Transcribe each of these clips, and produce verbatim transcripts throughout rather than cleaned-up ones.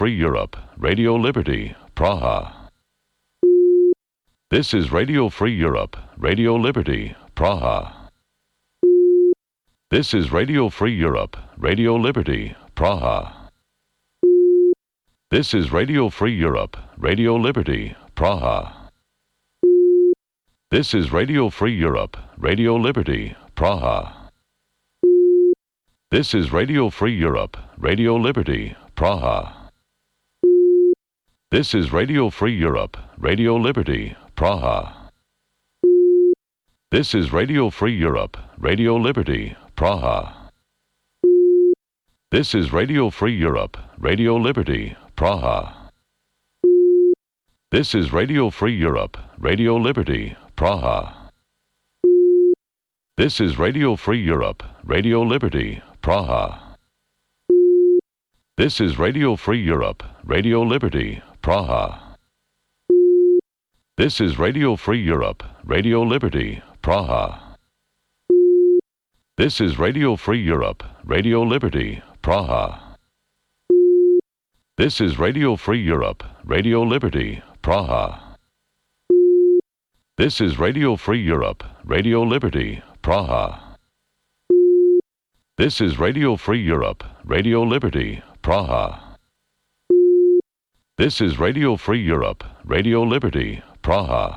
Free Europe, Radio Liberty, Praha. This is Radio Free Europe, Radio Liberty, Praha. This is Radio Free Europe, Radio Liberty, Praha. This is Radio Free Europe, Radio Liberty, Praha. This is Radio Free Europe, Radio Liberty, Praha. This is Radio Free Europe, Radio Liberty, Praha. This is Radio Free Europe, Radio Liberty, Praha. This is Radio Free Europe, Radio Liberty, Praha. This is Radio Free Europe, Radio Liberty, Praha. This is Radio Free Europe, Radio Liberty, Praha. This is Radio Free Europe, Radio Liberty, Praha. This is Radio Free Europe, Radio Liberty, Praha. This is Radio Free Europe, Radio Liberty, Praha. This is Radio Free Europe, Radio Liberty, Praha. This is Radio Free Europe, Radio Liberty, Praha. This is Radio Free Europe, Radio Liberty, Praha. This is Radio Free Europe, Radio Liberty, Praha. This is Radio Free Europe, Radio Liberty, Praha.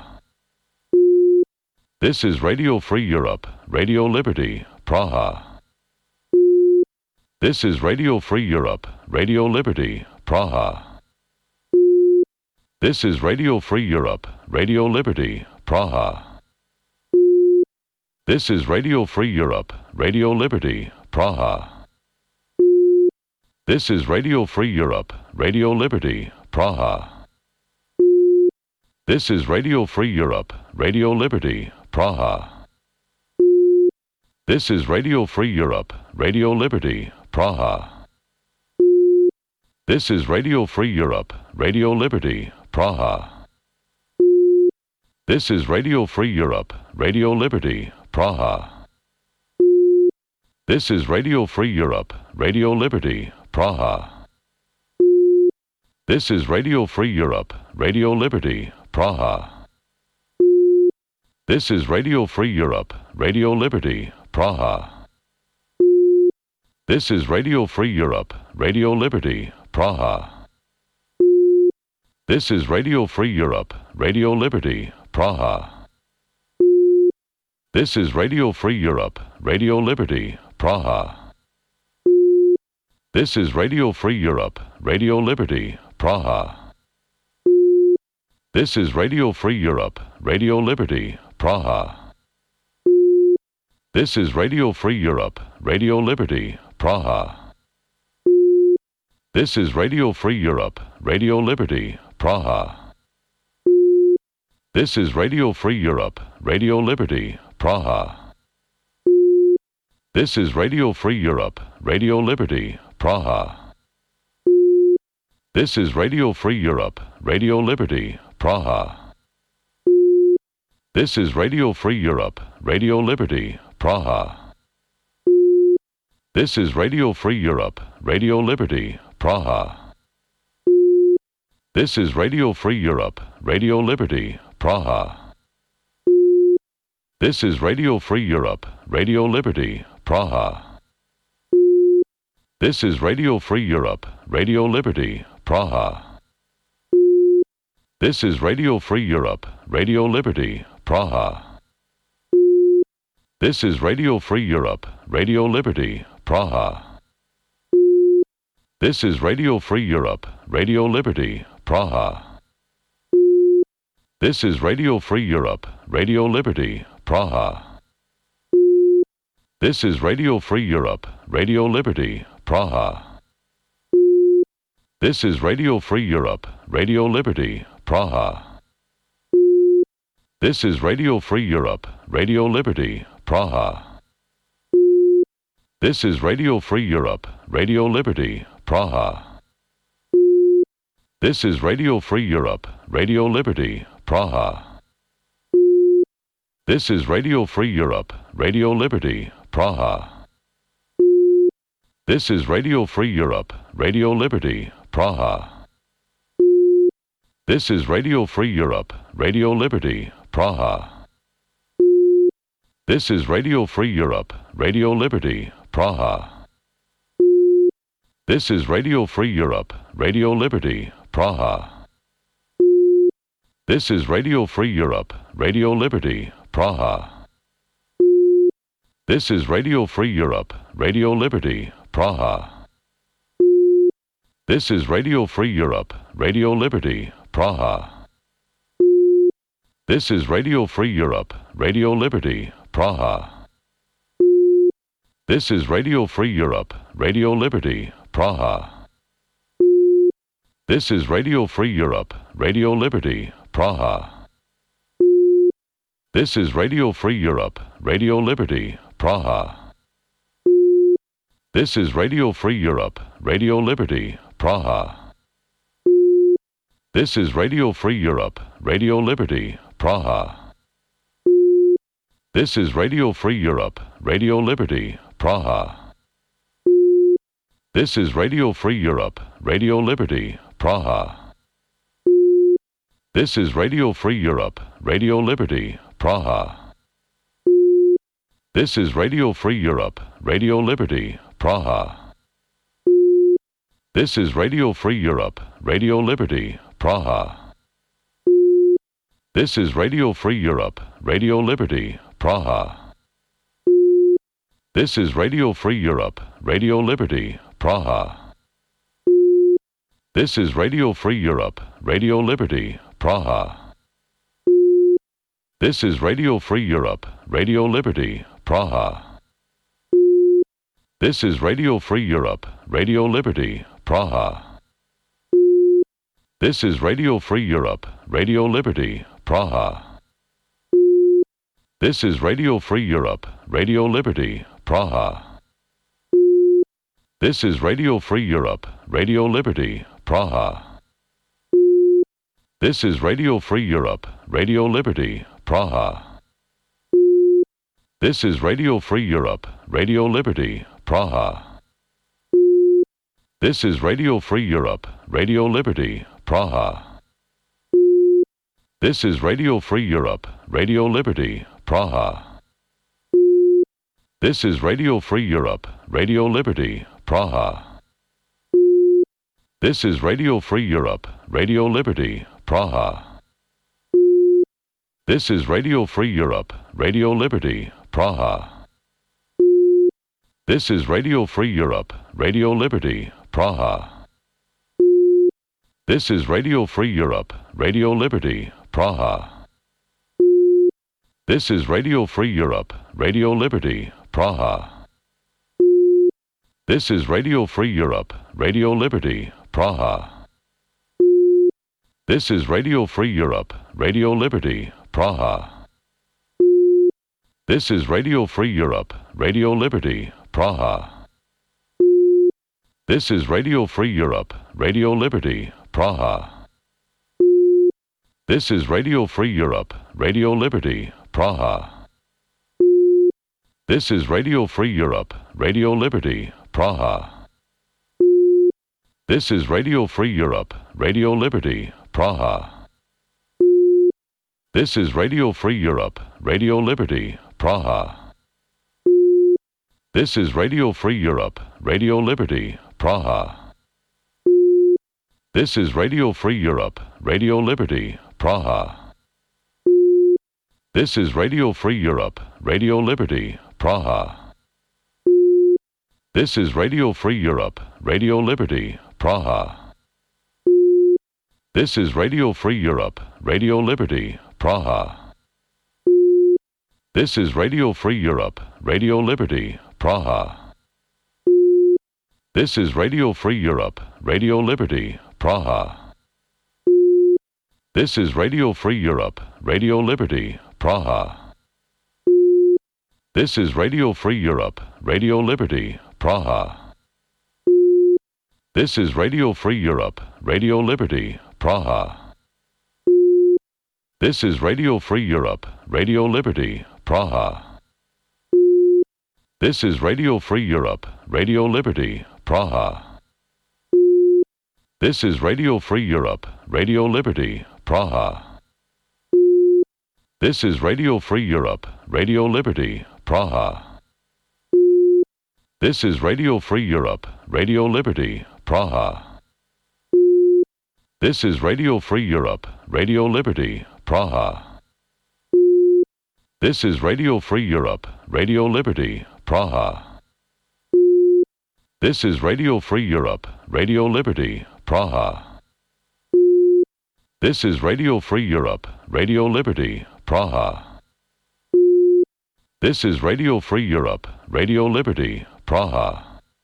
This is Radio Free Europe, Radio Liberty, Praha. This is Radio Free Europe, Radio Liberty, Praha. This is Radio Free Europe, Radio Liberty, Praha. This is Radio Free Europe, Radio Liberty, Praha. This is Radio Free Europe, Radio Liberty, Praha. This is Radio Free Europe, Radio Liberty, Praha. This is Radio Free Europe, Radio Liberty, Praha. This is Radio Free Europe, Radio Liberty, Praha. This is Radio Free Europe, Radio Liberty, Praha. This is Radio Free Europe, Radio Liberty, Praha. This is Radio Free Europe, Radio Liberty, Praha. This is Radio Free Europe, Radio Liberty, Praha. This is Radio Free Europe, Radio Liberty, Praha. This is Radio Free Europe, Radio Liberty, Praha. This is Radio Free Europe, Radio Liberty, Praha. This is Radio Free Europe, Radio Liberty, Praha. This is Radio Free Europe, Radio Liberty, Praha. This is Radio Free Europe, Radio Liberty, Praha. This is Radio Free Europe, Radio Liberty, Praha. This is Radio Free Europe, Radio Liberty, Praha. This is Radio Free Europe, Radio Liberty, Praha. This is Radio Free Europe, Radio Liberty, Praha. This is Radio Free Europe, Radio Liberty, Praha. This is Radio Free Europe, Radio Liberty, Praha. This is Radio Free Europe, Radio Liberty, Praha. This is Radio Free Europe, Radio Liberty, Praha. This is Radio Free Europe, Radio Liberty, Praha. This is Radio Free Europe, Radio Liberty, Praha. This is Radio Free Europe, Radio Liberty, Praha. This is Radio Free Europe, Radio Liberty, Praha. This is Radio Free Europe, Radio Liberty, Praha. This is Radio Free Europe, Radio Liberty, Praha. This is Radio Free Europe, Radio Liberty, Praha. This is Radio Free Europe, Radio Liberty, Praha. This is Radio Free Europe, Radio Liberty, Praha. This is Radio Free Europe, Radio Liberty, Praha. This is Radio Free Europe, Radio Liberty, Praha. This is Radio Free Europe, Radio Liberty, Praha. This is Radio Free Europe, Radio Liberty, Praha. This is Radio Free Europe, Radio Liberty, Praha. This is Radio Free Europe, Radio Liberty, Praha. This is Radio Free Europe, Radio Liberty, Praha. This is Radio Free Europe, Radio Liberty, Praha. This is Radio Free Europe, Radio Liberty, Praha. This is Radio Free Europe, Radio Liberty, Praha. This is Radio Free Europe, Radio Liberty, Praha. This is Radio Free Europe, Radio Liberty, Praha. This is Radio Free Europe, Radio Liberty, Praha. This is Radio Free Europe, Radio Liberty, Praha. This is Radio Free Europe, Radio Liberty, Praha. This is Radio Free Europe, Radio Liberty, Praha. This is Radio Free Europe, Radio Liberty, Praha. This is Radio Free Europe, Radio Liberty, Praha. This is Radio Free Europe, Radio Liberty, Praha. This is Radio Free Europe, Radio Liberty, Praha. This is Radio Free Europe, Radio Liberty, Praha. This is Radio Free Europe, Radio Liberty, Praha. This is Radio Free Europe, Radio Liberty, Praha. This is Radio Free Europe, Radio Liberty, Praha. This is Radio Free Europe, Radio Liberty, Praha. This is Radio Free Europe, Radio Liberty, Praha. This is Radio Free Europe, Radio Liberty, Praha. This is Radio Free Europe, Radio Liberty, Praha. This is Radio Free Europe, Radio Liberty, Praha. This is Radio Free Europe, Radio Liberty, Praha. This is Radio Free Europe, Radio Liberty, Praha. This is Radio Free Europe, Radio Liberty, Praha. This is Radio Free Europe, Radio Liberty, Praha. This is Radio Free Europe, Radio Liberty, Praha. This is Radio Free Europe, Radio Liberty, Praha. This is Radio Free Europe, Radio Liberty, Praha. This is Radio Free Europe, Radio Liberty, Praha. This is Radio Free Europe, Radio Liberty, Praha. This is Radio Free Europe, Radio Liberty, Praha. This is Radio Free Europe, Radio Liberty, Praha. This is Radio Free Europe, Radio Liberty, Praha. This is Radio Free Europe, Radio Liberty, Praha. This is Radio Free Europe, Radio Liberty, Praha. This is Radio Free Europe, Radio Liberty, Praha. This is Radio Free Europe, Radio Liberty, Praha. This is Radio Free Europe, Radio Liberty, Praha. This is Radio Free Europe, Radio Liberty, Praha. This is Radio Free Europe, Radio Liberty, Praha. This is Radio Free Europe, Radio Liberty, Praha. This is Radio Free Europe, Radio Liberty, Praha. This is Radio Free Europe, Radio Liberty, Praha. This is Radio Free Europe, Radio Liberty, Praha. This is Radio Free Europe, Radio Liberty, Praha. This is Radio Free Europe, Radio Liberty, Praha. This is Radio Free Europe, Radio Liberty, Praha. This is Radio Free Europe, Radio Liberty, Praha. This is Radio Free Europe, Radio Liberty, Praha. This is Radio Free Europe, Radio Liberty, Praha. This is Radio Free Europe, Radio Liberty, Praha. This is Radio Free Europe, Radio Liberty, Praha. This is Radio Free Europe, Radio Liberty, Praha. This is Radio Free Europe, Radio Liberty, Praha. This is Radio Free Europe, Radio Liberty, Praha. This is Radio Free Europe, Radio Liberty, Praha. This is Radio Free Europe, Radio Liberty, Praha. This is Radio Free Europe, Radio Liberty, Praha.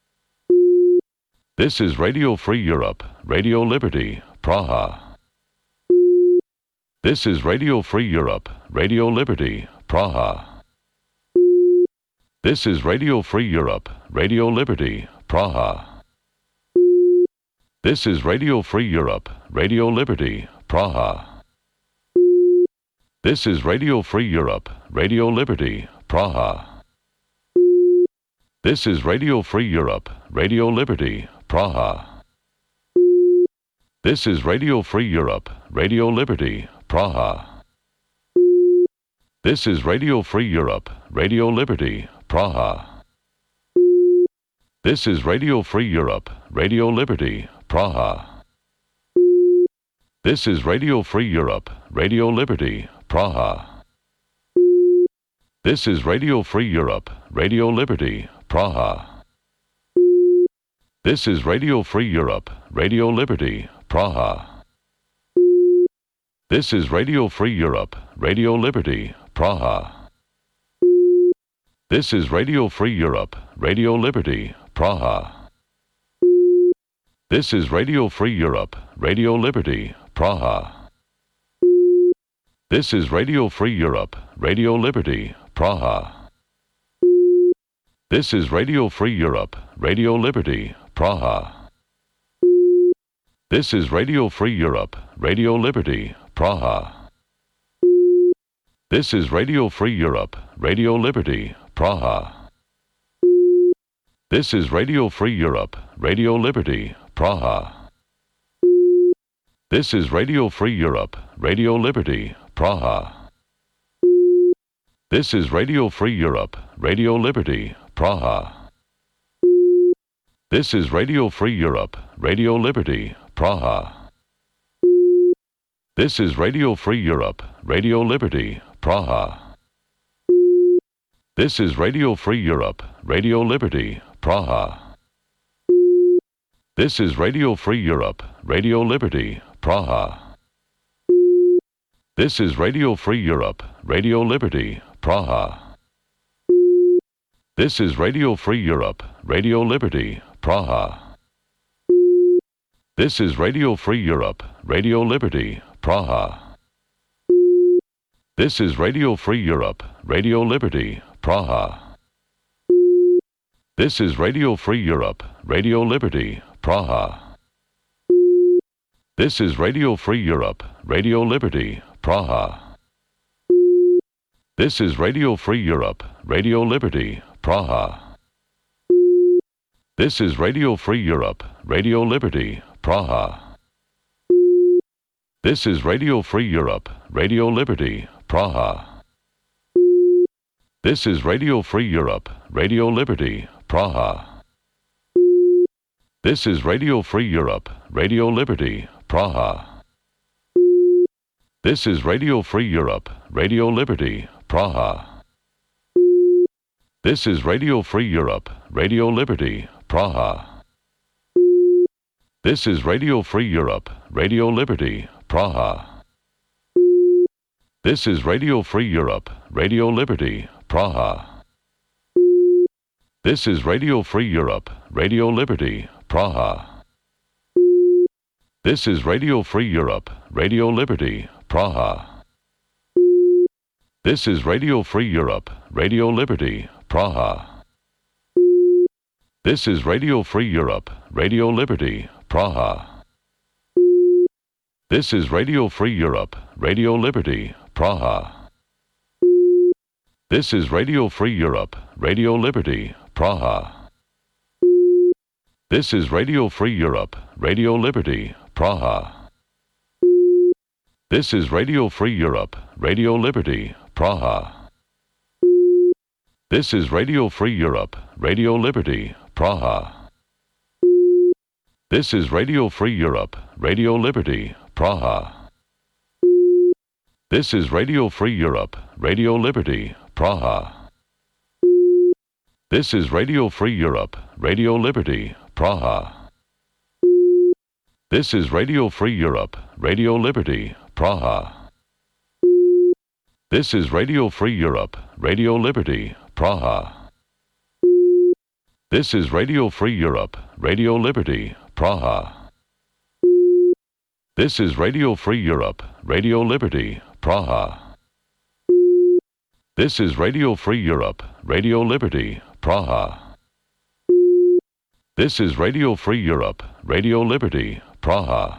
This is Radio Free Europe, Radio Liberty, Praha. This is Radio Free Europe, Radio Liberty, Praha. This is Radio Free Europe, Radio Liberty, Praha. This is Radio Free Europe, Radio Liberty, Praha. This is Radio Free Europe, Radio Liberty, Praha. This is Radio Free Europe, Radio Liberty, Praha. This is Radio Free Europe, Radio Liberty, Praha. This is Radio Free Europe, Radio Liberty, Praha. This is Radio Free Europe, Radio Liberty, Praha. This is Radio Free Europe, Radio Liberty, Praha. This is Radio Free Europe, Radio Liberty, Praha. This is Radio Free Europe, Radio Liberty, Praha. This is Radio Free Europe, Radio Liberty, Praha. This is Radio Free Europe, Radio Liberty, Praha. This is Radio Free Europe, Radio Liberty, Praha. This is Radio Free Europe, Radio Liberty, Praha. This is Radio Free Europe, Radio Liberty, Praha. This is Radio Free Europe, Radio Liberty, Praha. This is Radio Free Europe, Radio Liberty, Praha. This is Radio Free Europe, Radio Liberty, Praha. This is Radio Free Europe, Radio Liberty, Praha. This is Radio Free Europe, Radio Liberty, Praha. This is Radio Free Europe, Radio Liberty, Praha. This is Radio Free Europe, Radio Liberty, Praha. This is Radio Free Europe, Radio Liberty, Praha. This is Radio Free Europe, Radio Liberty, Praha. This is Radio Free Europe, Radio Liberty, Praha. This is Radio Free Europe, Radio Liberty, Praha. This is Radio Free Europe, Radio Liberty, Praha. This is Radio Free Europe, Radio Liberty, Praha. This is Radio Free Europe, Radio Liberty, Praha. This is Radio Free Europe, Radio Liberty, Praha. This is Radio Free Europe, Radio Liberty, Praha. This is Radio Free Europe, Radio Liberty, Praha. This is Radio Free Europe, Radio Liberty, Praha. This is Radio Free Europe, Radio Liberty, Praha. This is Radio Free Europe, Radio Liberty, Praha. This is Radio Free Europe, Radio Liberty, Praha. This is Radio Free Europe, Radio Liberty, Praha. This is Radio Free Europe, Radio Liberty, Praha. This is Radio Free Europe, Radio Liberty, Praha. This is Radio Free Europe, Radio Liberty, Praha. This is Radio Free Europe, Radio Liberty, Praha. This is Radio Free Europe, Radio Liberty, Praha. This is Radio Free Europe, Radio Liberty, Praha. This is Radio Free Europe, Radio Liberty, Praha. This is Radio Free Europe, Radio Liberty, Praha. This is Radio Free Europe, Radio Liberty, Praha. This is Radio Free Europe, Radio Liberty, Praha. This is Radio Free Europe, Radio Liberty, Praha. This is Radio Free Europe, Radio Liberty, Praha. This is Radio Free Europe, Radio Liberty, Praha. This is Radio Free Europe, Radio Liberty, Praha. This is Radio Free Europe, Radio Liberty, Praha. This is Radio Free Europe, Radio Liberty, Praha. This is Radio Free Europe, Radio Liberty, Praha. This is Radio Free Europe, Radio Liberty, Praha. This is Radio Free Europe, Radio Liberty, Praha. This is Radio Free Europe, Radio Liberty, Praha.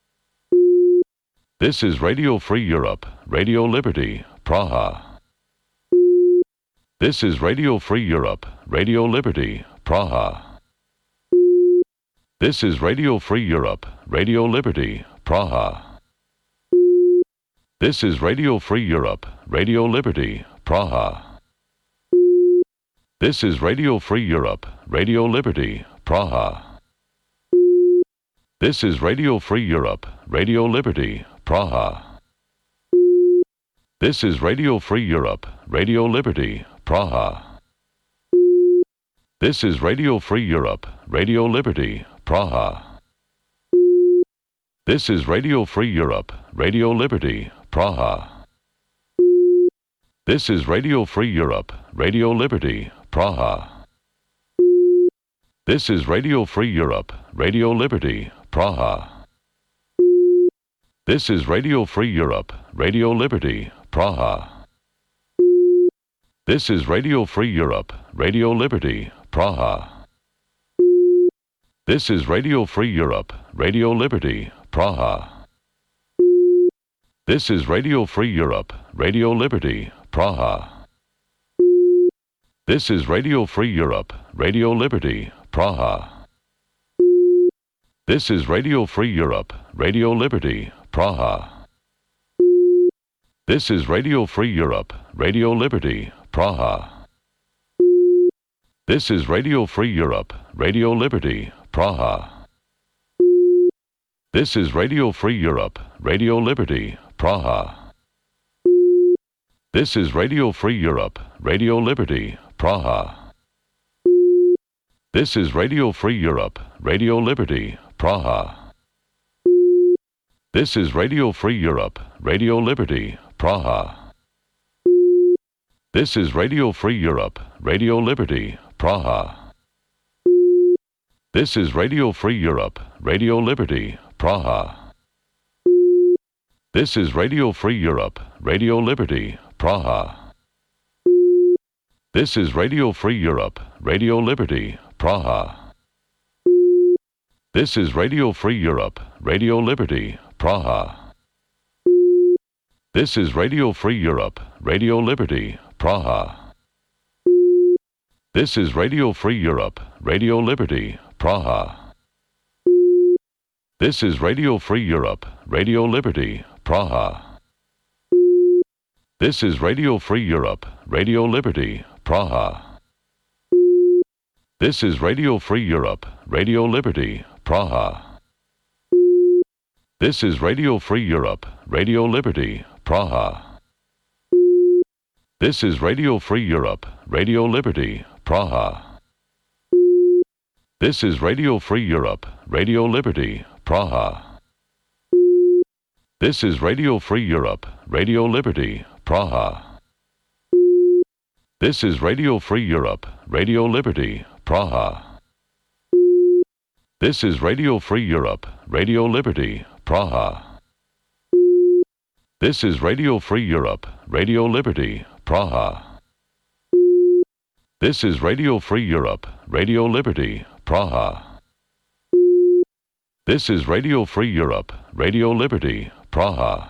This is Radio Free Europe, Radio Liberty, Praha. This is Radio Free Europe, Radio Liberty, Praha. This is Radio Free Europe, Radio Liberty, Praha. This is Radio Free Europe, Radio Liberty, Praha. This is Radio Free Europe, Radio Liberty, Praha. This is Radio Free Europe, Radio Liberty, Praha. This is Radio Free Europe, Radio Liberty, Praha. This is Radio Free Europe, Radio Liberty, Praha. This is Radio Free Europe, Radio Liberty, Praha. This is Radio Free Europe, Radio Liberty, Praha. This is Radio Free Europe, Radio Liberty, Praha. This is Radio Free Europe, Radio Liberty, Praha. This is Radio Free Europe, Radio Liberty, Praha. This is Radio Free Europe, Radio Liberty, Praha. This is Radio Free Europe, Radio Liberty, Praha. This is Radio Free Europe, Radio Liberty, Praha. This is Radio Free Europe, Radio Liberty, Praha. This is Radio Free Europe, Radio Liberty, Praha. This is Radio Free Europe, Radio Liberty, Praha. This is Radio Free Europe, Radio Liberty, Praha. This is Radio Free Europe, Radio Liberty, Praha. This is Radio Free Europe, Radio Liberty, Praha. This is Radio Free Europe, Radio Liberty, Praha. This is Radio Free Europe, Radio Liberty, Praha. This is Radio Free Europe, Radio Liberty, Praha. This is Radio Free Europe, Radio Liberty, Praha. This is Radio Free Europe, Radio Liberty, Praha. This is Radio Free Europe, Radio Liberty, Praha. This is Radio Free Europe, Radio Liberty, Praha. This is Radio Free Europe, Radio Liberty, Praha. This is Radio Free Europe, Radio Liberty, Praha. This is Radio Free Europe, Radio Liberty, Praha. This is Radio Free Europe, Radio Liberty, Praha. This is Radio Free Europe, Radio Liberty, Praha. This is Radio Free Europe, Radio Liberty, Praha. This is Radio Free Europe, Radio Liberty, Praha. This is Radio Free Europe, Radio Liberty, Praha. This is Radio Free Europe, Radio Liberty, Praha. This is Radio Free Europe, Radio Liberty, Praha. This is Radio Free Europe, Radio Liberty, Praha. This is Radio Free Europe, Radio Liberty, Praha. This is Radio Free Europe, Radio Liberty, Praha.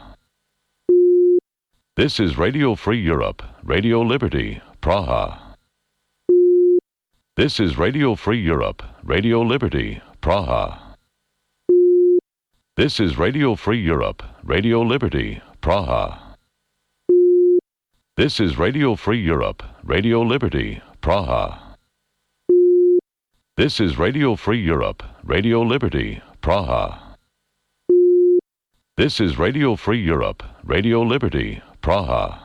This is Radio Free Europe, Radio Liberty, Praha. This is Radio Free Europe, Radio Liberty, Praha. This is Radio Free Europe, Radio Liberty, Praha. This is Radio Free Europe, Radio Liberty, Praha. This is Radio Free Europe, Radio Liberty, Praha. This is Radio Free Europe, Radio Liberty, Praha.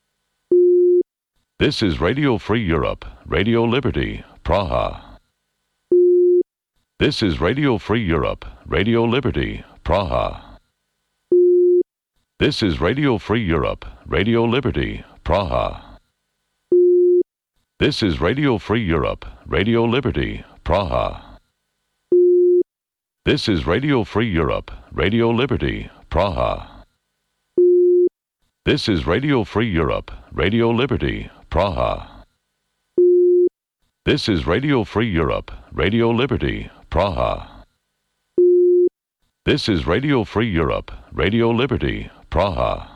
This is Radio Free Europe, Radio Liberty, Praha. This is Radio Free Europe, Radio Liberty, Praha. This is Radio Free Europe, Radio Liberty, Praha. This is Radio Free Europe, Radio Liberty, Praha. This is Radio Free Europe, Radio Liberty, Praha. This is Radio Free Europe, Radio Liberty, Praha. This is Radio Free Europe, Radio Liberty, Praha. This is Radio Free Europe, Radio Liberty, Praha.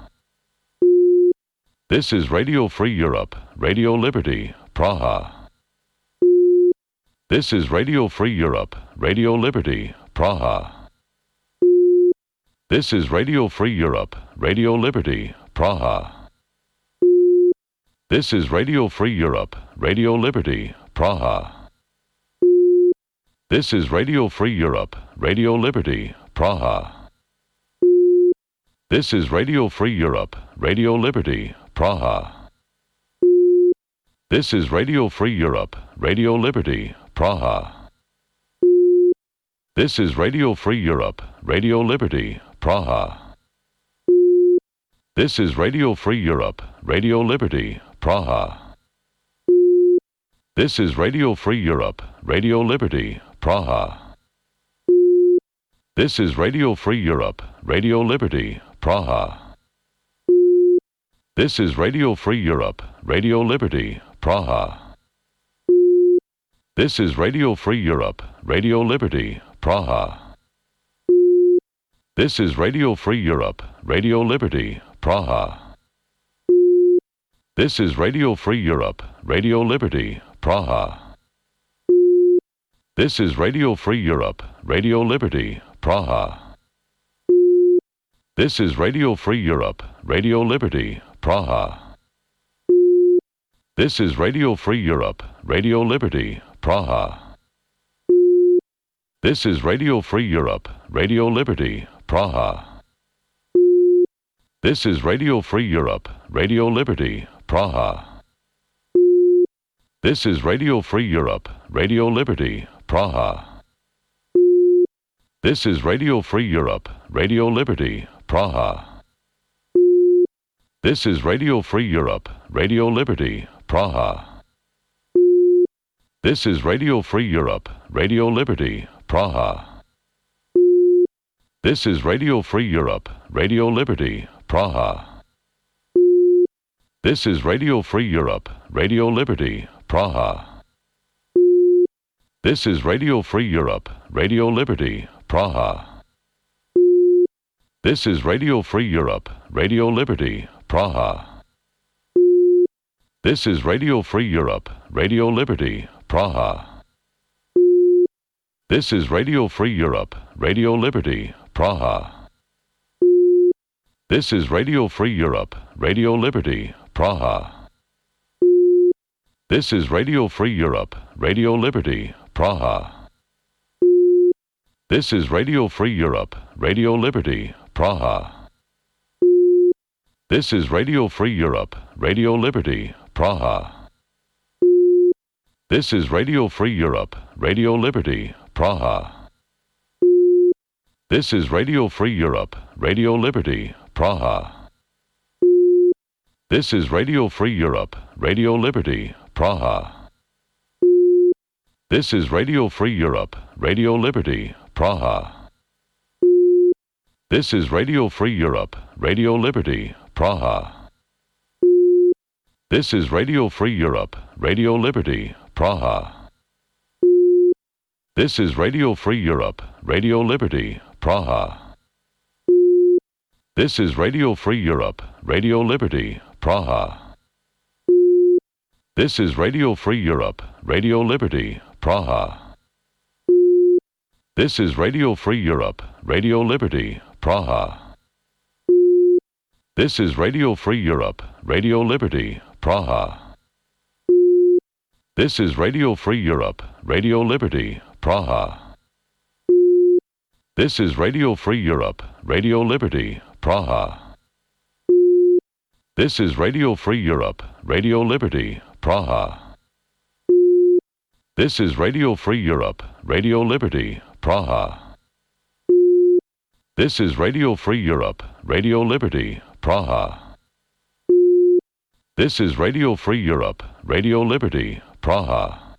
This is Radio Free Europe, Radio Liberty, Praha. This is Radio Free Europe, Radio Liberty, Praha. This is Radio Free Europe, Radio Liberty, Praha. This is Radio Free Europe, Radio Liberty, Praha. This is Radio Free Europe, Radio Liberty, Praha. This is Radio Free Europe, Radio Liberty, Praha. This is Radio Free Europe, Radio Liberty, Praha. This is Radio Free Europe, Radio Liberty, Praha. This is Radio Free Europe, Radio Liberty, Praha. This is Radio Free Europe, Radio Liberty, Praha. This is Radio Free Europe, Radio Liberty, Praha. This is Radio Free Europe, Radio Liberty, Praha. This is Radio Free Europe, Radio Liberty, Praha. This is Radio Free Europe, Radio Liberty, Praha. This is Radio Free Europe, Radio Liberty, Praha. This is Radio Free Europe, Radio Liberty, Praha. This is Radio Free Europe, Radio Liberty, Praha. This is Radio Free Europe, Radio Liberty, Praha. This is Radio Free Europe, Radio Liberty, Praha. This is Radio Free Europe, Radio Liberty, Praha. This is Radio Free Europe, Radio Liberty, Praha. This is Radio Free Europe, Radio Liberty, Praha. This is Radio Free Europe, Radio Liberty, Praha. This is Radio Free Europe, Radio Liberty, Praha. This is Radio Free Europe, Radio Liberty, Praha. This is Radio Free Europe, Radio Liberty, Praha. This is Radio Free Europe, Radio Liberty, Praha. This is Radio Free Europe, Radio Liberty, Praha. This is Radio Free Europe, Radio Liberty, Praha. This is Radio Free Europe, Radio Liberty, Praha. This is Radio Free Europe, Radio Liberty, Praha. This is Radio Free Europe, Radio Liberty, Praha. This is Radio Free Europe, Radio Liberty, Praha. This is Radio Free Europe, Radio Liberty, Praha. This is Radio Free Europe, Radio Liberty, Praha. This is Radio Free Europe, Radio Liberty, Praha. This is Radio Free Europe, Radio Liberty, Praha. This is Radio Free Europe, Radio Liberty, Praha. This is Radio Free Europe, Radio Liberty, Praha. This is Radio Free Europe, Radio Liberty, Praha. This is Radio Free Europe, Radio Liberty, Praha. This is Radio Free Europe, Radio Liberty, Praha. This is Radio Free Europe, Radio Liberty, Praha. This is Radio Free Europe, Radio Liberty, Praha. This is Radio Free Europe, Radio Liberty, Praha. This is Radio Free Europe, Radio Liberty, Praha. This is Radio Free Europe, Radio Liberty, Praha. This is Radio Free Europe, Radio Liberty, Praha. This is Radio Free Europe, Radio Liberty, Praha. This is Radio Free Europe, Radio Liberty, Praha. This is Radio Free Europe, Radio Liberty, Praha.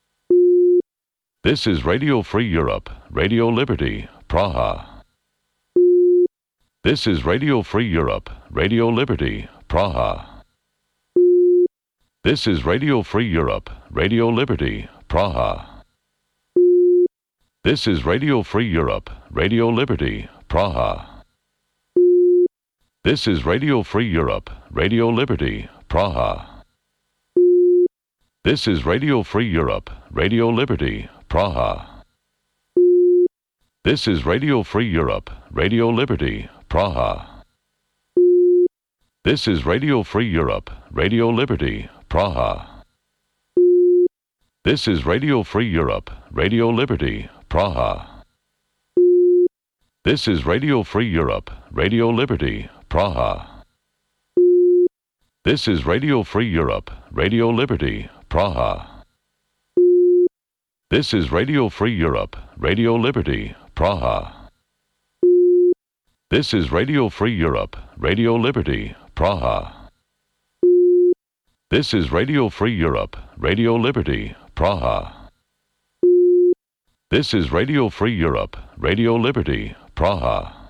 This is Radio Free Europe, Radio Liberty, Praha. This is Radio Free Europe, Radio Liberty, Praha. This is Radio Free Europe, Radio Liberty, Praha. This is Radio Free Europe, Radio Liberty, Praha. This is Radio Free Europe, Radio Liberty, Praha. This is Radio Free Europe, Radio Liberty, Praha. This is Radio Free Europe, Radio Liberty, Praha. This is Radio Free Europe, Radio Liberty, Praha. This is Radio Free Europe, Radio Liberty, Praha. This is Radio Free Europe, Radio Liberty, Praha. This is Radio Free Europe, Radio Liberty, Praha. This is Radio Free Europe, Radio Liberty, Praha. This is Radio Free Europe, Radio Liberty, Praha. This is Radio Free Europe, Radio Liberty, Praha. This is Radio Free Europe, Radio Liberty, Praha.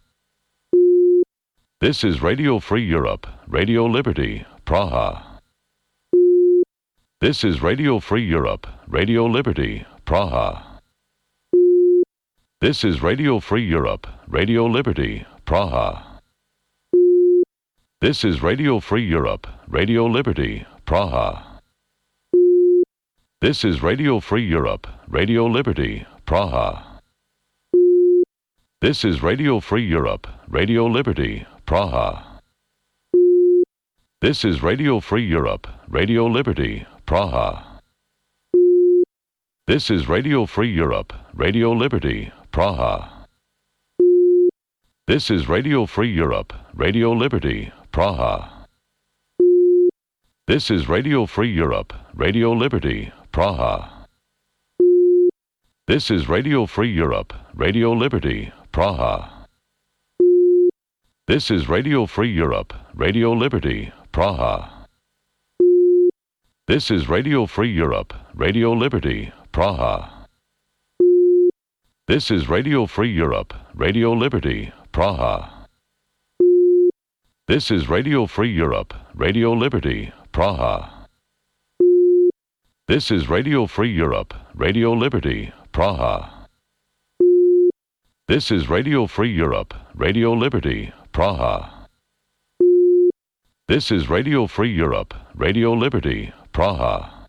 This is Radio Free Europe, Radio Liberty, Praha. This is Radio Free Europe, Radio Liberty, Praha. This is Radio Free Europe, Radio Liberty, Praha. This is Radio Free Europe, Radio Liberty, Praha. This is Radio Free Europe, Radio Liberty, Praha. This is Radio Free Europe, Radio Liberty, Praha. This is Radio Free Europe, Radio Liberty, Praha. This is Radio Free Europe, Radio Liberty, Praha. This is Radio Free Europe, Radio Liberty, Praha. This is Radio Free Europe, Radio Liberty, Praha. This is Radio Free Europe, Radio Liberty, Praha. This is Radio Free Europe, Radio Liberty, Praha. This is Radio Free Europe, Radio Liberty, Praha. This is Radio Free Europe, Radio Liberty, Praha. This is Radio Free Europe, Radio Liberty, Praha. This is Radio Free Europe, Radio Liberty, Praha. This is Radio Free Europe, Radio Liberty, Praha. This is Radio Free Europe, Radio Liberty, Praha.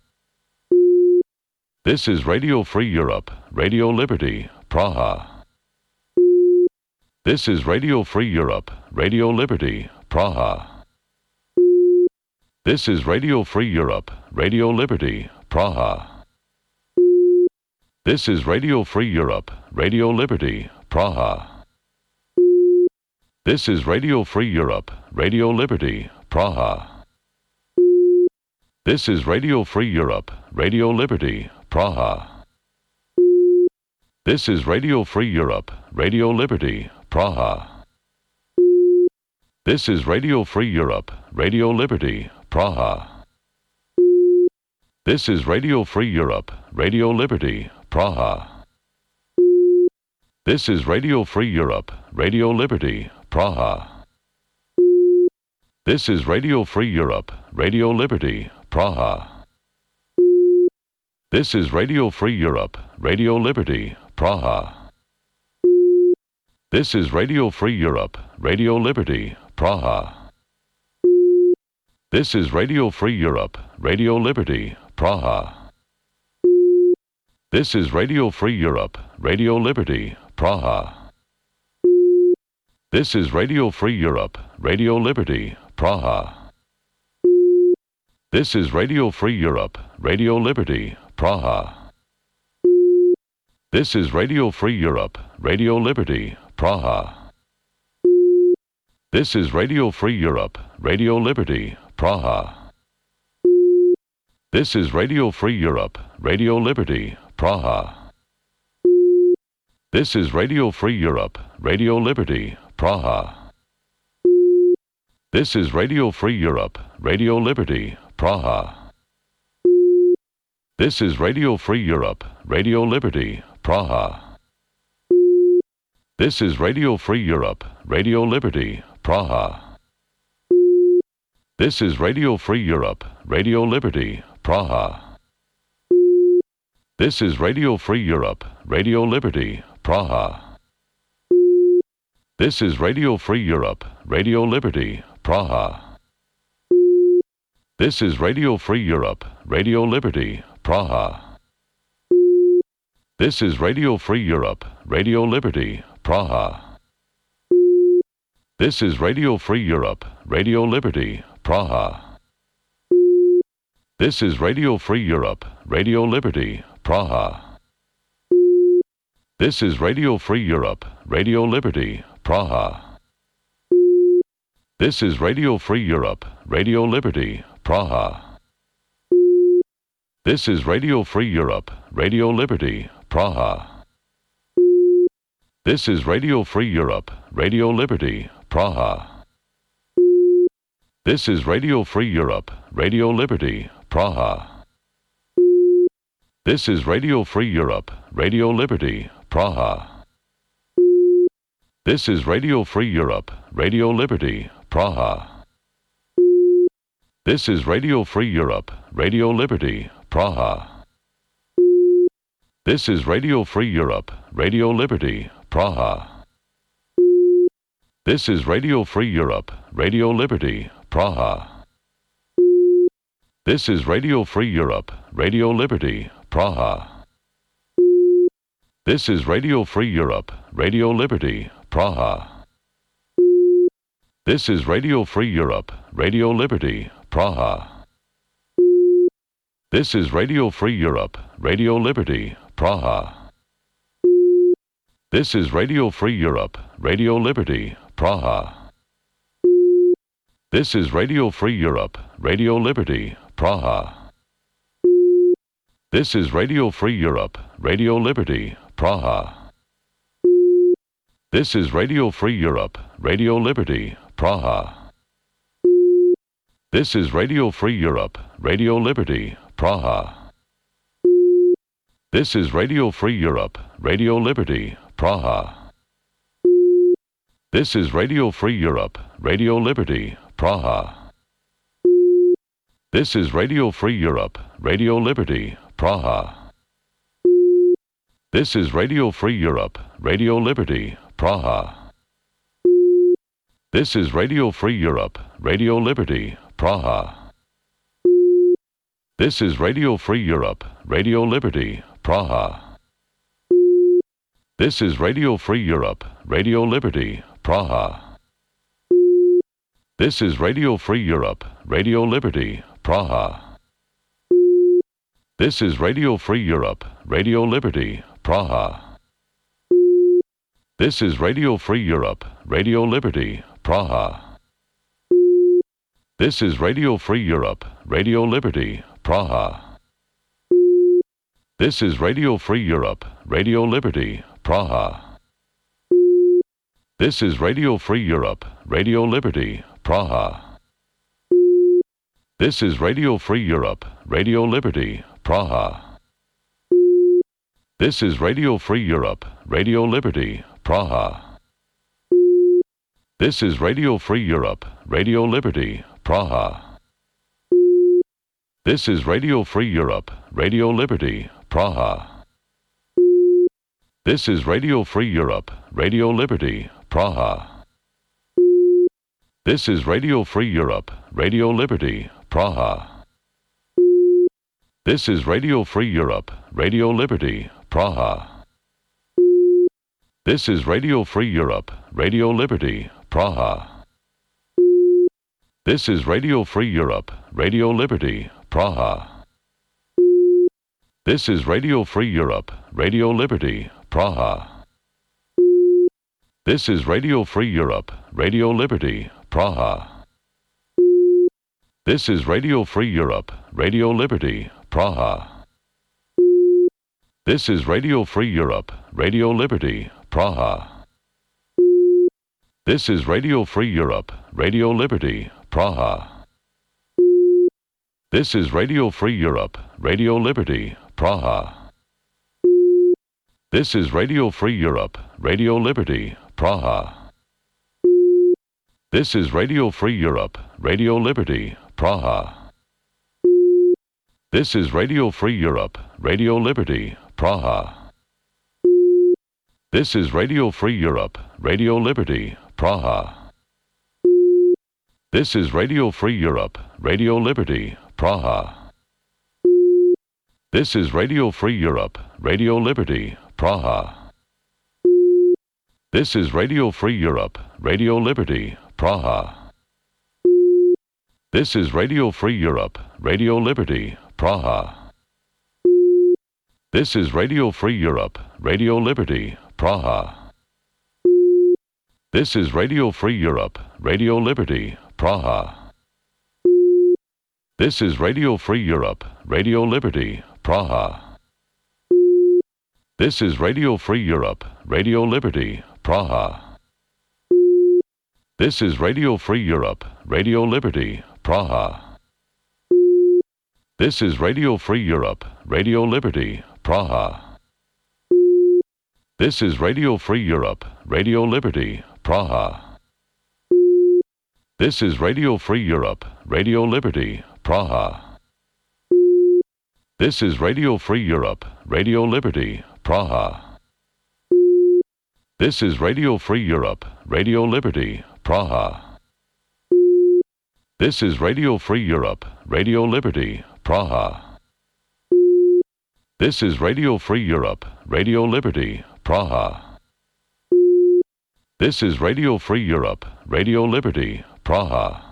This is Radio Free Europe, Radio Liberty, Praha. This is Radio Free Europe, Radio Liberty, Praha. This is Radio Free Europe, Radio Liberty, Praha. This is Radio Free Europe, Radio Liberty, Praha. This is Radio Free Europe, Radio Liberty, Praha. This is Radio Free Europe, Radio Liberty, Praha. This is Radio Free Europe, Radio Liberty, Praha. This is Radio Free Europe, Radio Liberty, Praha. This is Radio Free Europe, Radio Liberty, Praha. This is Radio Free Europe, Radio Liberty, Praha. This is Radio Free Europe, Radio Liberty, Praha. This is Radio Free Europe, Radio Liberty, Praha. This is Radio Free Europe, Radio Liberty, Praha. This is Radio Free Europe, Radio Liberty, Praha. This is Radio Free Europe, Radio Liberty, Praha. This is Radio Free Europe, Radio Liberty, Praha. This is Radio Free Europe, Radio Liberty, Praha. This is Radio Free Europe, Radio Liberty, Praha. This is Radio Free Europe, Radio Liberty, Praha. This is Radio Free Europe, Radio Liberty, Praha. This is Radio Free Europe, Radio Liberty, Praha. This is Radio Free Europe, Radio Liberty, Praha. This is Radio Free Europe, Radio Liberty, Praha. This is Radio Free Europe, Radio Liberty, Praha. This is Radio Free Europe, Radio Liberty, Praha. This is Radio Free Europe, Radio Liberty, Praha. This is Radio Free Europe, Radio Liberty, Praha. This is Radio Free Europe, Radio Liberty, Praha. This is Radio Free Europe, Radio Liberty, Praha. This is Radio Free Europe, Radio Liberty, Praha. This is Radio Free Europe, Radio Liberty, Praha. This is Radio Free Europe, Radio Liberty, Praha. This is Radio Free Europe, Radio Liberty, Praha. This is Radio Free Europe, Radio Liberty, Praha. This is Radio Free Europe, Radio Liberty, Praha. This is Radio Free Europe, Radio Liberty, Praha. This is Radio Free Europe, Radio Liberty, Praha. This is Radio Free Europe, Radio Liberty, Praha. This is Radio Free Europe, Radio Liberty, Praha. This is Radio Free Europe, Radio Liberty, Praha. This is Radio Free Europe, Radio Liberty, Praha. This is Radio Free Europe, Radio Liberty, Praha. This is Radio Free Europe, Radio Liberty, Praha. This is Radio Free Europe, Radio Liberty, Praha. This is Radio Free Europe, Radio Liberty, Praha. This is Radio Free Europe, Radio Liberty, Praha. This is Radio Free Europe, Radio Liberty, Praha. This is Radio Free Europe, Radio Liberty, Praha. This is Radio Free Europe, Radio Liberty, Praha. This is Radio Free Europe, Radio Liberty, Praha. This is Radio Free Europe, Radio Liberty, Praha. This is Radio Free Europe, Radio Liberty, Praha. This is Radio Free Europe, Radio Liberty, Praha. This is Radio Free Europe, Radio Liberty, Praha. This is Radio Free Europe, Radio Liberty, Praha. This is Radio Free Europe, Radio Liberty, Praha. This is Radio Free Europe, Radio Liberty, Praha. This is Radio Free Europe, Radio Liberty, Praha. This is Radio Free Europe, Radio Liberty, Praha. This is Radio Free Europe, Radio Liberty, Praha. This is Radio Free Europe, Radio Liberty, Praha. This is Radio Free Europe, Radio Liberty, Praha. This is Radio Free Europe, Radio Liberty, Praha. This is Radio Free Europe, Radio Liberty, Praha. This is Radio Free Europe, Radio Liberty, Praha. This is Radio Free Europe, Radio Liberty, Praha. This is Radio Free Europe, Radio Liberty, Praha. This is Radio Free Europe, Radio Liberty, Praha. This is Radio Free Europe, Radio Liberty, Praha. This is Radio Free Europe, Radio Liberty, Praha. This is Radio Free Europe, Radio Liberty, Praha. This is Radio Free Europe, Radio Liberty, Praha. This is Radio Free Europe, Radio Liberty, Praha. This is Radio Free Europe, Radio Liberty, Praha. This is Radio Free Europe, Radio Liberty, Praha. This is Radio Free Europe, Radio Liberty, Praha. This is Radio Free Europe, Radio Liberty, Praha. This is Radio Free Europe, Radio Liberty, Praha. This is Radio Free Europe, Radio Liberty, Praha. This is Radio Free Europe, Radio Liberty, Praha. This is Radio Free Europe, Radio Liberty, Praha. This is Radio Free Europe, Radio Liberty, Praha. This is Radio Free Europe, Radio Liberty, Praha. This is Radio Free Europe, Radio Liberty, Praha. This is Radio Free Europe, Radio Liberty, Praha. This is Radio Free Europe, Radio Liberty, Praha. This is Radio Free Europe, Radio Liberty, Praha. This is Radio Free Europe, Radio Liberty, Praha. This is Radio Free Europe, Radio Liberty, Praha. This is Radio Free Europe, Radio Liberty, Praha. This is Radio Free Europe, Radio Liberty, Praha. This is Radio Free Europe, Radio Liberty, Praha. This is Radio Free Europe, Radio Liberty, Praha. This is Radio Free Europe, Radio Liberty, Praha. This is Radio Free Europe, Radio Liberty, Praha. This is Radio Free Europe, Radio Liberty, Praha. This is Radio Free Europe, Radio Liberty, Praha. This is Radio Free Europe, Radio Liberty, Praha. This is Radio Free Europe, Radio Liberty, Praha.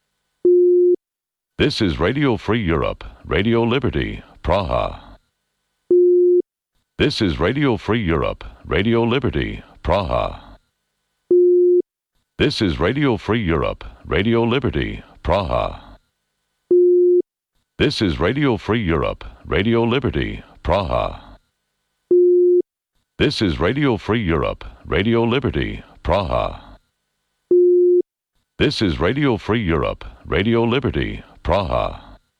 This is Radio Free Europe, Radio Liberty, Praha. This is Radio Free Europe, Radio Liberty, Praha. This is Radio Free Europe, Radio Liberty, Praha. This is Radio Free Europe, Radio Liberty, Praha. This is Radio Free Europe, Radio Liberty, Praha. This is Radio Free Europe, Radio Liberty, Praha.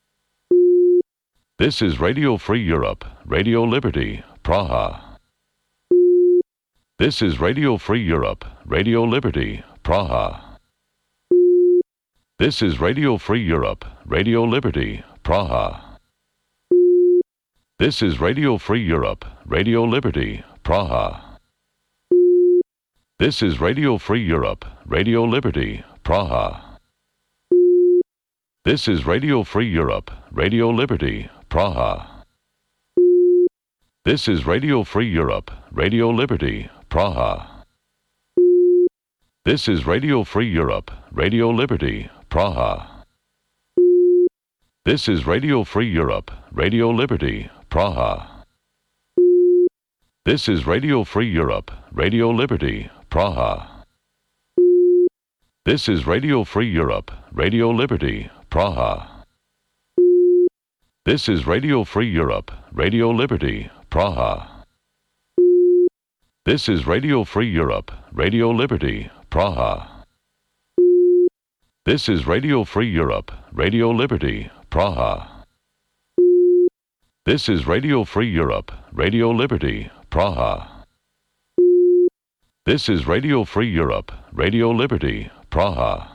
This is Radio Free Europe, Radio Liberty, Praha. This is Radio Free Europe, Radio Liberty, Praha. This is Radio Free Europe, Radio Liberty, Praha. This is Radio Free Europe, Radio Liberty, Praha. This is Radio Free Europe, Radio Liberty, Praha. This is Radio Free Europe, Radio Liberty, Praha. This is Radio Free Europe, Radio Liberty, Praha. This is Radio Free Europe, Radio Liberty, Praha. This is Radio Free Europe, Radio Liberty, Praha. This is Radio Free Europe, Radio Liberty, Praha. This is Radio Free Europe, Radio Liberty, Praha. This is Radio Free Europe, Radio Liberty, Praha. This is Radio Free Europe, Radio Liberty, Praha. This is Radio Free Europe, Radio Liberty, Praha. This is Radio Free Europe, Radio Liberty, Praha. This is Radio Free Europe, Radio Liberty, Praha.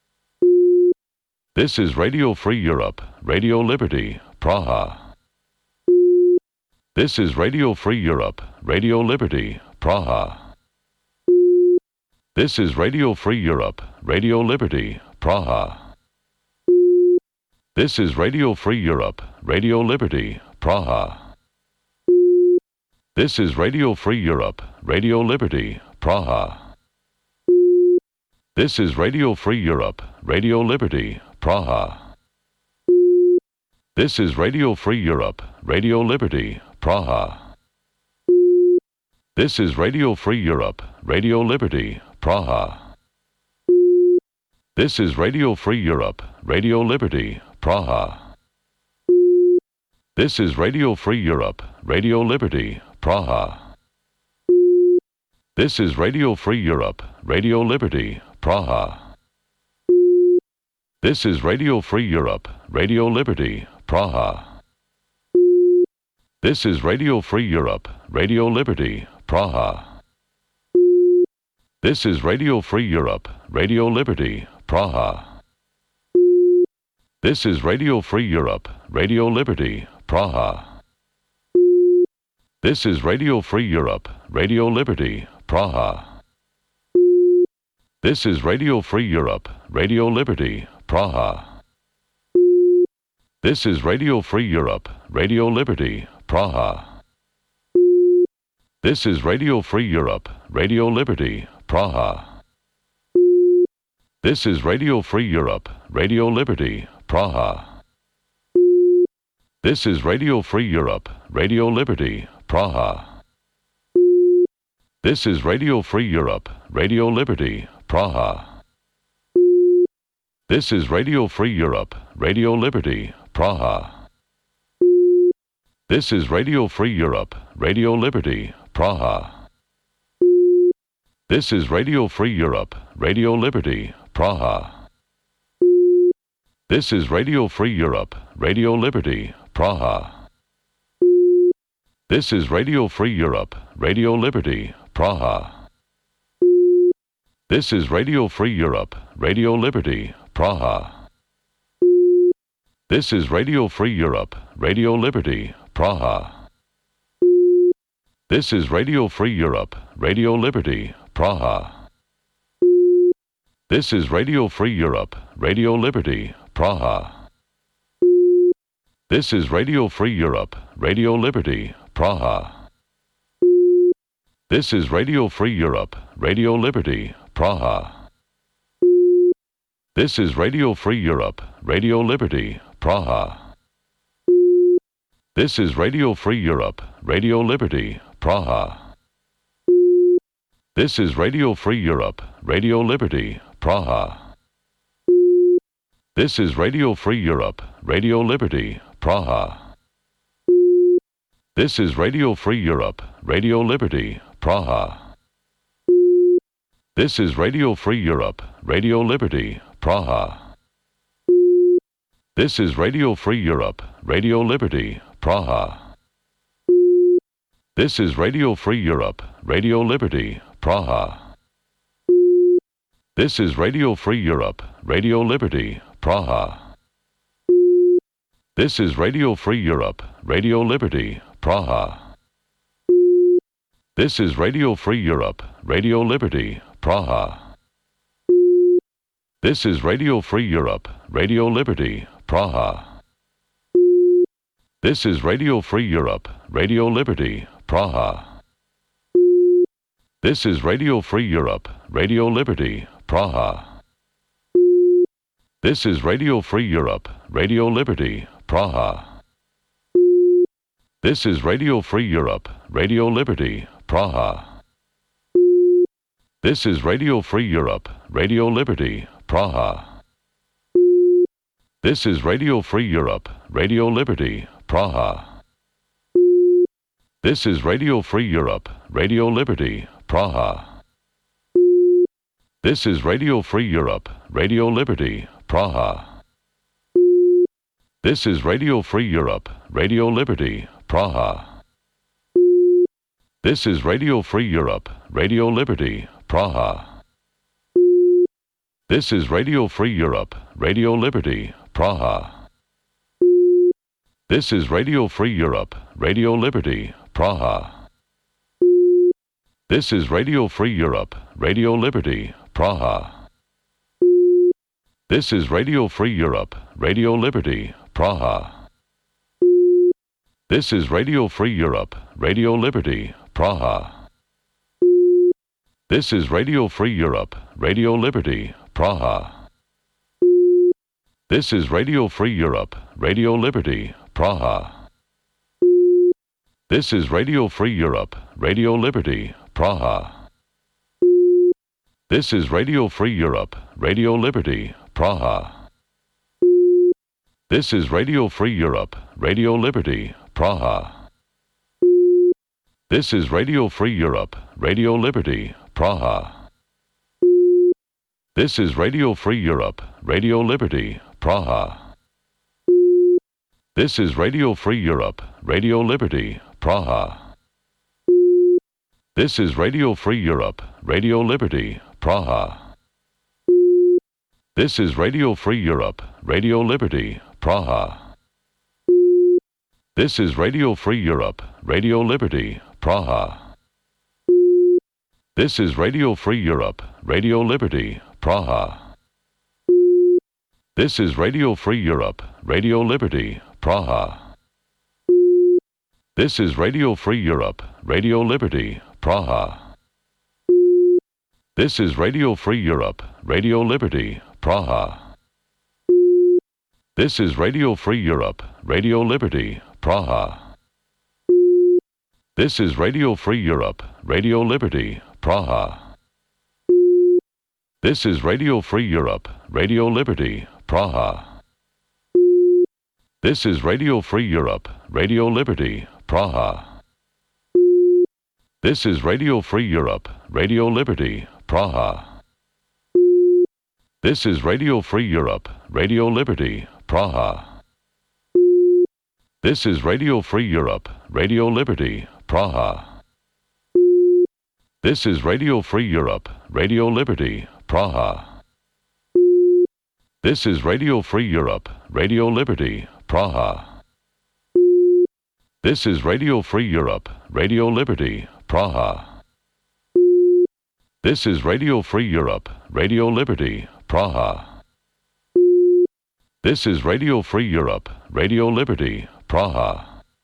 This is Radio Free Europe, Radio Liberty, Praha. This is Radio Free Europe, Radio Liberty, Praha. This is Radio Free Europe, Radio Liberty, Praha. This is Radio Free Europe, Radio Liberty, Praha. This is Radio Free Europe, Radio Liberty, Praha. This is Radio Free Europe, Radio Liberty, Praha. This is Radio Free Europe, Radio Liberty, Praha. This is Radio Free Europe, Radio Liberty, Praha. This is Radio Free Europe, Radio Liberty, Praha. This is Radio Free Europe, Radio Liberty, Praha. This is Radio Free Europe, Radio Liberty, Praha. This is Radio Free Europe, Radio Liberty, Praha. This is Radio Free Europe, Radio Liberty, Praha. This is Radio Free Europe, Radio Liberty, Praha. This is Radio Free Europe, Radio Liberty, Praha. This is Radio Free Europe, Radio Liberty, Praha. This is Radio Free Europe, Radio Liberty, Praha. This is Radio Free Europe, Radio Liberty, Praha. This is Radio Free Europe, Radio Liberty, Praha. This is Radio Free Europe, Radio Liberty, Praha. This is Radio Free Europe, Radio Liberty, Praha. This is Radio Free Europe, Radio Liberty, Praha. This is Radio Free Europe, Radio Liberty, Praha. This is Radio Free Europe, Radio Liberty, Praha. This is Radio Free Europe, Radio Liberty, Praha. This is Radio Free Europe, Radio Liberty, Praha. This is Radio Free Europe, Radio Liberty, Praha. This is Radio Free Europe, Radio Liberty, Praha. This is Radio Free Europe, Radio Liberty, Praha. This is Radio Free Europe, Radio Liberty, Praha. This is Radio Free Europe, Radio Liberty, Praha. This is Radio Free Europe, Radio Liberty, Praha. This is Radio Free Europe, Radio Liberty, Praha. This is Radio Free Europe, Radio Liberty, Praha. This is Radio Free Europe, Radio Liberty, Praha. This is Radio Free Europe, Radio Liberty, Praha. This is Radio Free Europe, Radio Liberty, Praha. This is Radio Free Europe, Radio Liberty, Praha. This is Radio Free Europe, Radio Liberty, Praha. This is Radio Free Europe, Radio Liberty, Praha. This is Radio Free Europe, Radio Liberty, Praha. This is Radio Free Europe, Radio Liberty, Praha. This is Radio Free Europe, Radio Liberty, Praha. This is Radio Free Europe, Radio Liberty, Praha. This is Radio Free Europe, Radio Liberty, Praha. This is Radio Free Europe, Radio Liberty, Praha. This is Radio Free Europe, Radio Liberty, Praha. This is Radio Free Europe, Radio Liberty, Praha. This is Radio Free Europe, Radio Liberty, Praha. This is Radio Free Europe, Radio Liberty, Praha. This is Radio Free Europe, Radio Liberty, Praha. This is Radio Free Europe, Radio Liberty, Praha. This is Radio Free Europe, Radio Liberty, Praha. This is Radio Free Europe, Radio Liberty, Praha. This is Radio Free Europe, Radio Liberty, Praha. This is Radio Free Europe, Radio Liberty, Praha. This is Radio Free Europe, Radio Liberty, Praha. This is Radio Free Europe, Radio Liberty, Praha. This is Radio Free Europe, Radio Liberty, Praha. This is Radio Free Europe, Radio Liberty, Praha. This is Radio Free Europe, Radio Liberty, Praha. This is Radio Free Europe, Radio Liberty, Praha. This is Radio Free Europe, Radio Liberty, Praha. This is Radio Free Europe, Radio Liberty, Praha. This is Radio Free Europe, Radio Liberty, Praha. This is Radio Free Europe, Radio Liberty, Praha. This is Radio Free Europe, Radio Liberty, Praha. This is Radio Free Europe, Radio Liberty, Praha. This is Radio Free Europe, Radio Liberty, Praha. This is Radio Free Europe, Radio Liberty, Praha. This is Radio Free Europe, Radio Liberty, Praha. This is Radio Free Europe, Radio Liberty, Praha. This is Radio Free Europe, Radio Liberty, Praha. This is Radio Free Europe, Radio Liberty, Praha. This is Radio Free Europe, Radio Liberty, Praha. This is Radio Free Europe, Radio Liberty, Praha. This is Radio Free Europe, Radio Liberty, Praha. This is Radio Free Europe, Radio Liberty, Praha. This is Radio Free Europe, Radio Liberty, Praha. This is Radio Free Europe, Radio Liberty, Praha. This is Radio Free Europe, Radio Liberty, Praha. This is Radio Free Europe, Radio Liberty, Praha. This is Radio Free Europe, Radio Liberty, Praha. This is Radio Free Europe, Radio Liberty, Praha. This is Radio Free Europe, Radio Liberty, Praha. This is Radio Free Europe, Radio Liberty, Praha. This is Radio Free Europe, Radio Liberty, Praha.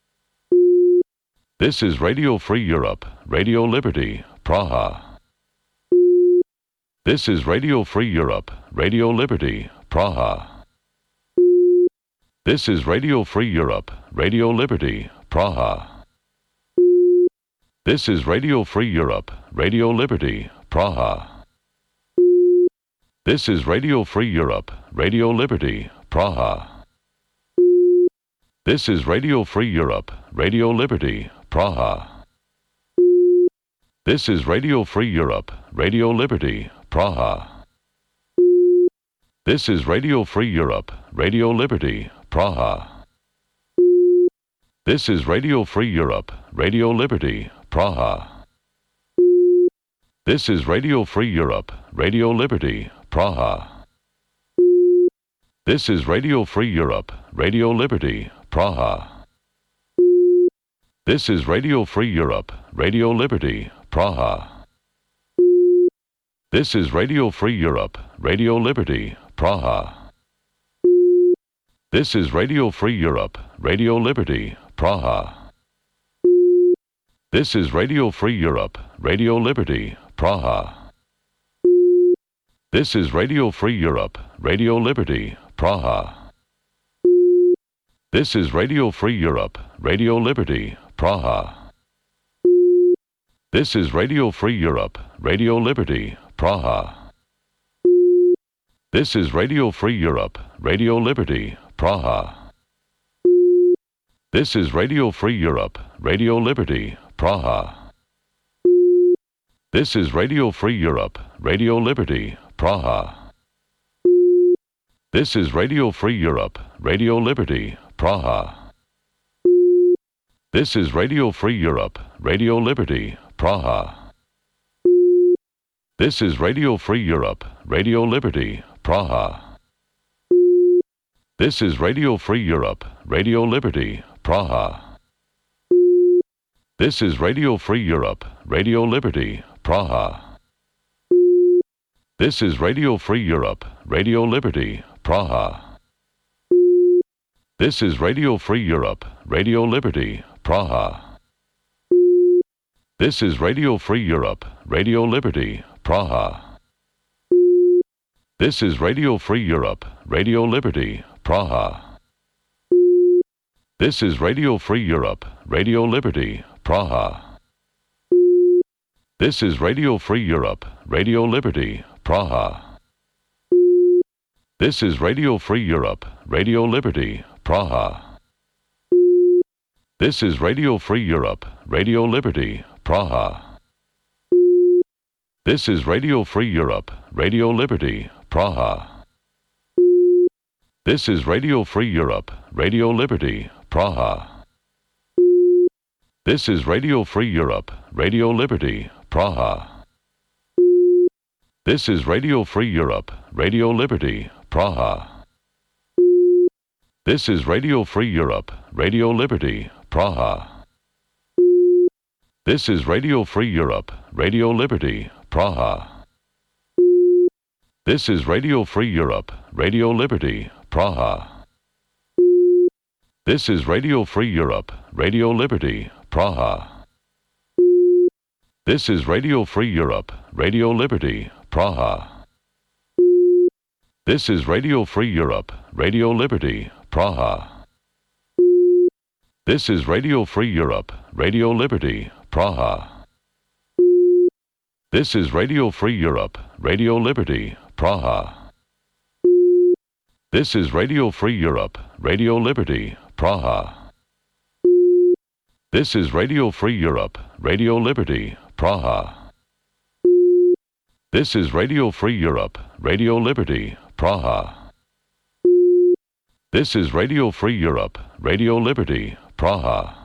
This is Radio Free Europe, Radio Liberty, Praha. This is Radio Free Europe, Radio Liberty, Praha. This is Radio Free Europe, Radio Liberty, Praha. This is Radio Free Europe, Radio Liberty, Praha. This is Radio Free Europe, Radio Liberty, Praha. This is Radio Free Europe, Radio Liberty, Praha. This is Radio Free Europe, Radio Liberty, Praha. This is Radio Free Europe, Radio Liberty, Praha. This is Radio Free Europe, Radio Liberty, Praha. This is Radio Free Europe, Radio Liberty, Praha. This is Radio Free Europe, Radio Liberty, Praha. This is Radio Free Europe, Radio Liberty, Praha. This is Radio Free Europe, Radio Liberty, Praha. This is Radio Free Europe, Radio Liberty, Praha. This is Radio Free Europe, Radio Liberty, Praha. This is Radio Free Europe, Radio Liberty, Praha. This is Radio Free Europe, Radio Liberty, Praha. This is Radio Free Europe, Radio Liberty, Praha. This is Radio Free Europe, Radio Liberty, Praha. This is Radio Free Europe, Radio Liberty, Praha. This is Radio Free Europe, Radio Liberty, Praha. This is Radio Free Europe, Radio Liberty, Praha. This is Radio Free Europe, Radio Liberty, Praha. This is Radio Free Europe, Radio Liberty, Praha. This is Radio Free Europe, Radio Liberty, Praha. This is Radio Free Europe, Radio Liberty, Praha. This is Radio Free Europe, Radio Liberty, Praha. This is Radio Free Europe, Radio Liberty, Praha. This is Radio Free Europe, Radio Liberty, Praha. This is Radio Free Europe, Radio Liberty, Praha. This is Radio Free Europe, Radio Liberty, Praha. This is Radio Free Europe, Radio Liberty, Praha. This is Radio Free Europe, Radio Liberty, Praha. This is Radio Free Europe, Radio Liberty, Praha. This is Radio Free Europe, Radio Liberty, Praha. This is Radio Free Europe, Radio Liberty, Praha. This is Radio Free Europe, Radio Liberty, Praha. This is Radio Free Europe, Radio Liberty, Praha. This is Radio Free Europe, Radio Liberty, Praha. This is Radio Free Europe, Radio Liberty, Praha. This is Radio Free Europe, Radio Liberty, Praha. This is Radio Free Europe, Radio Liberty, Praha. This is Radio Free Europe, Radio Liberty, Praha. This is Radio Free Europe, Radio Liberty, Praha. This is Radio Free Europe, Radio Liberty, Praha. This is Radio Free Europe, Radio Liberty, Praha. This is Radio Free Europe, Radio Liberty, Praha. This is Radio Free Europe, Radio Liberty, Praha. This is Radio Free Europe, Radio Liberty, Praha. This is Radio Free Europe, Radio Liberty, Praha.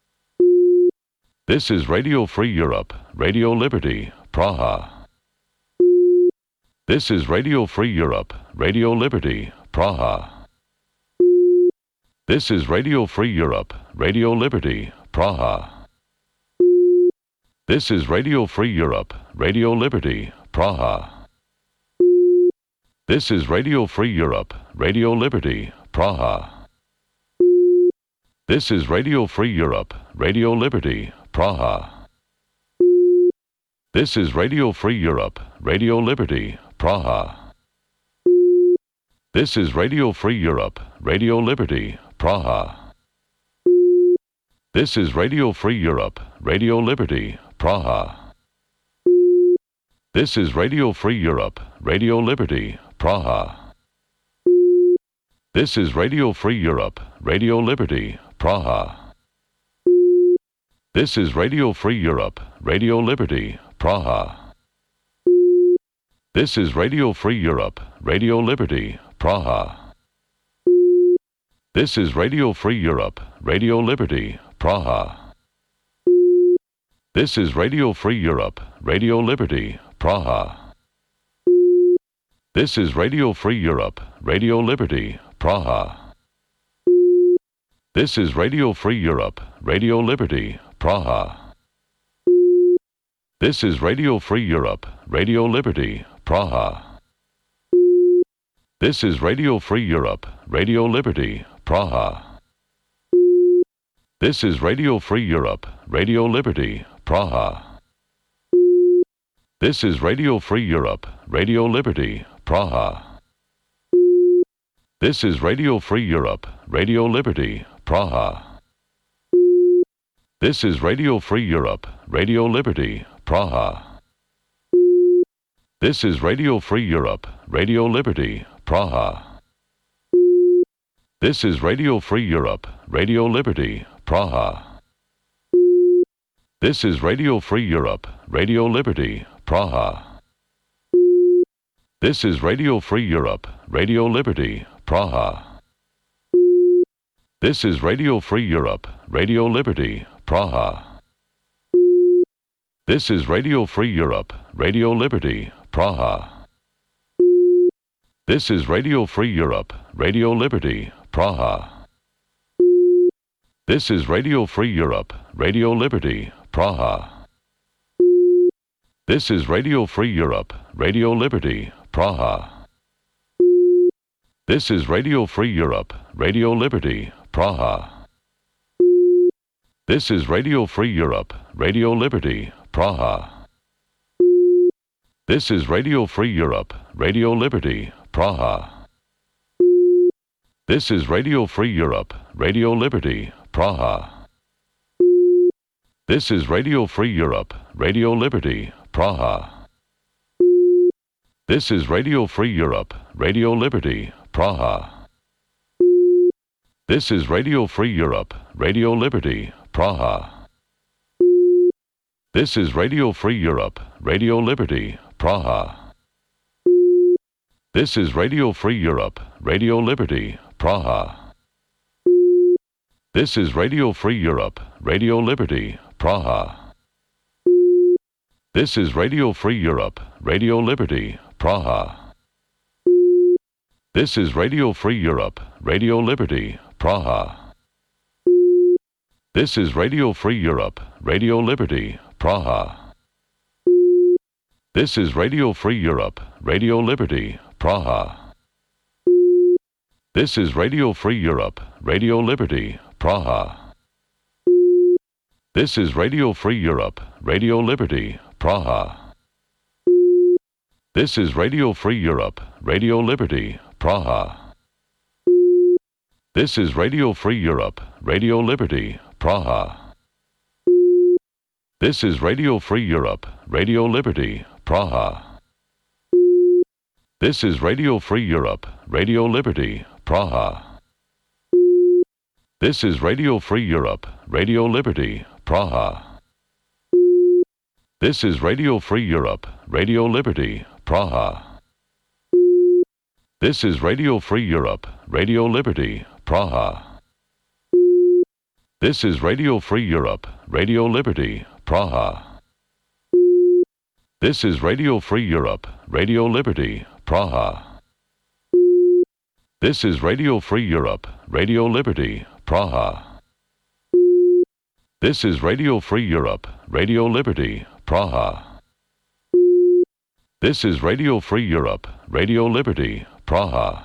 This is Radio Free Europe, Radio Liberty, Praha. This is Radio Free Europe, Radio Liberty, Praha. This is Radio Free Europe, Radio Liberty, Praha. This is Radio Free Europe, Radio Liberty, Praha. This is Radio Free Europe, Radio Liberty, Praha. This is Radio Free Europe, Radio Liberty, Praha. This is Radio Free Europe, Radio Liberty, Praha. This is Radio Free Europe, Radio Liberty, Praha. This is Radio Free Europe, Radio Liberty, Praha. This is Radio Free Europe, Radio Liberty, Praha. This is Radio Free Europe, Radio Liberty, Praha. This is Radio Free Europe, Radio Liberty, Praha. This is Radio Free Europe, Radio Liberty, Praha. This is Radio Free Europe, Radio Liberty, Praha. This is Radio Free Europe, Radio Liberty, Praha. This is Radio Free Europe, Radio Liberty, Praha. This is Radio Free Europe, Radio Liberty, Praha. This is Radio Free Europe, Radio Liberty, Praha. This is Radio Free Europe, Radio Liberty, Praha. This is Radio Free Europe, Radio Liberty, Praha. This is Radio Free Europe, Radio Liberty, Praha. This is Radio Free Europe, Radio Liberty, Praha. This is Radio Free Europe, Radio Liberty, Praha. This is Radio Free Europe, Radio Liberty, Praha. This is Radio Free Europe, Radio Liberty, Praha. This is Radio Free Europe, Radio Liberty, Praha. This is Radio Free Europe, Radio Liberty, Praha. This is Radio Free Europe, Radio Liberty, Praha. This is Radio Free Europe, Radio Liberty, Praha. This is Radio Free Europe, Radio Liberty, Praha. This is Radio Free Europe, Radio Liberty, Praha. This is Radio Free Europe, Radio Liberty, Praha. This is Radio Free Europe, Radio Liberty, Praha. This is Radio Free Europe, Radio Liberty, Praha. This is Radio Free Europe, Radio Liberty, Praha. This is Radio Free Europe, Radio Liberty, Praha. This is Radio Free Europe, Radio Liberty, Praha. This is Radio Free Europe, Radio Liberty, Praha. This is Radio Free Europe, Radio Liberty, Praha. This is Radio Free Europe, Radio Liberty, Praha. This is Radio Free Europe, Radio Liberty, Praha. This is Radio Free Europe, Radio Liberty, Praha. This is Radio Free Europe, Radio Liberty, Praha. This is Radio Free Europe, Radio Liberty, Praha. This is Radio Free Europe, Radio Liberty, Praha. This is Radio Free Europe, Radio Liberty, Praha. This is Radio Free Europe, Radio Liberty, Praha. This is Radio Free Europe, Radio Liberty, Praha. This is Radio Free Europe, Radio Liberty, Praha. This is Radio Free Europe, Radio Liberty, Praha. This is Radio Free Europe, Radio Liberty, Praha. This is Radio Free Europe, Radio Liberty, Praha. This is Radio Free Europe, Radio Liberty, Praha. This is Radio Free Europe, Radio Liberty, Praha. This is Radio Free Europe, Radio Liberty, Praha. This is Radio Free Europe, Radio Liberty, Praha. This is Radio Free Europe, Radio Liberty, Praha. This is Radio Free Europe, Radio Liberty, Praha. This is Radio Free Europe, Radio Liberty, Praha. This is Radio Free Europe, Radio Liberty, Praha.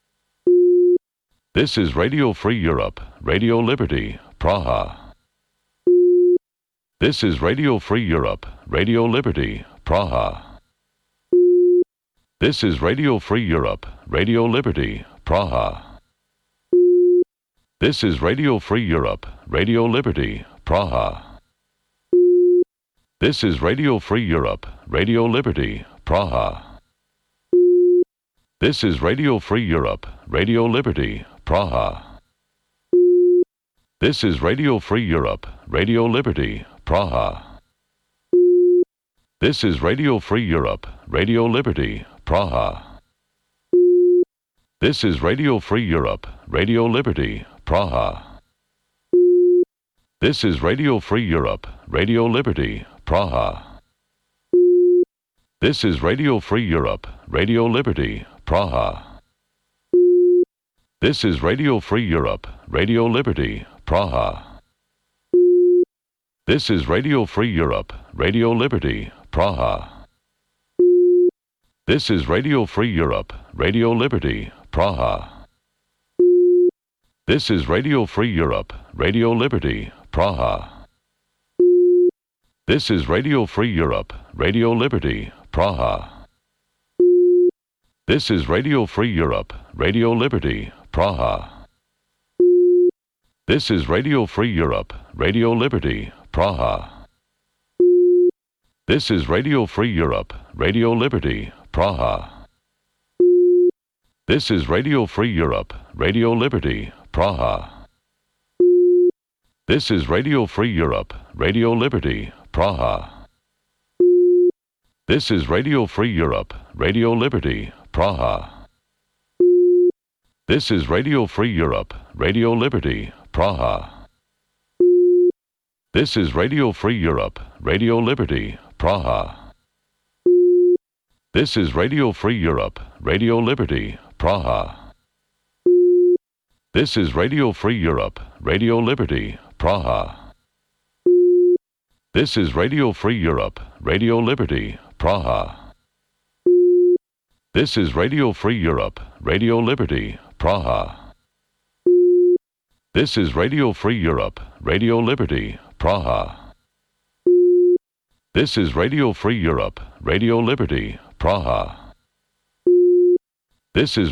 This is Radio Free Europe, Radio Liberty, Praha. This is Radio Free Europe, Radio Liberty, Praha. This is Radio Free Europe, Radio Liberty, Praha. This is Radio Free Europe, Radio Liberty, Praha. This is Radio Free Europe, Radio Liberty, Praha. This is Radio Free Europe, Radio Liberty, Praha. This is Radio Free Europe, Radio Liberty, Praha. This is Radio Free Europe, Radio Liberty, Praha. This is Radio Free Europe, Radio Liberty, Praha. This is Radio Free Europe, Radio Liberty, Praha. This is Radio Free Europe, Radio Liberty, Praha. This is Radio Free Europe, Radio Liberty, Praha. This is Radio Free Europe, Radio Liberty, Praha. This is Radio Free Europe, Radio Liberty, Praha. This is Radio Free Europe, Radio Liberty, Praha. This is Radio Free Europe, Radio Liberty, Praha. This is Radio Free Europe, Radio Liberty, Praha. This is Radio Free Europe, Radio Liberty, Praha. This is Radio Free Europe, Radio Liberty, Praha. This is Radio Free Europe, Radio Liberty, Praha. This is Radio Free Europe, Radio Liberty, Praha. This is Radio Free Europe, Radio Liberty, Praha. This is Radio Free Europe, Radio Liberty, Praha. This is Radio Free Europe, Radio Liberty, Praha. This is Radio Free Europe, Radio Liberty, Praha. This is Radio Free Europe, Radio Liberty, Praha. This is Radio Free Europe, Radio Liberty, Praha. This is Radio Free Europe, Radio Liberty, Praha. This is Radio Free Europe, Radio Liberty, Praha. This is Radio Free Europe, Radio Liberty, Praha. This is